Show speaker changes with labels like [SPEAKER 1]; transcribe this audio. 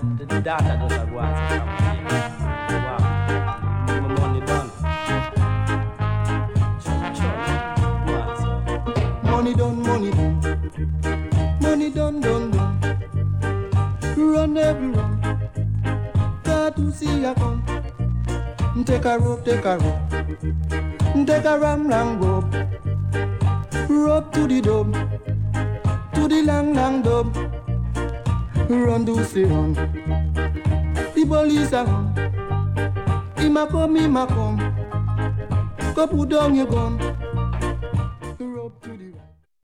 [SPEAKER 1] the data does a what? Wow. My money done.
[SPEAKER 2] Money done, money done. Money done, done, done. Run everyone. Got to see ya come. Take a rope, take a rope. Take a ram long rope. Rope to the dome. To the long, long dome. Run to see run. The police are on. Him a come, him a come. Go put down your gun.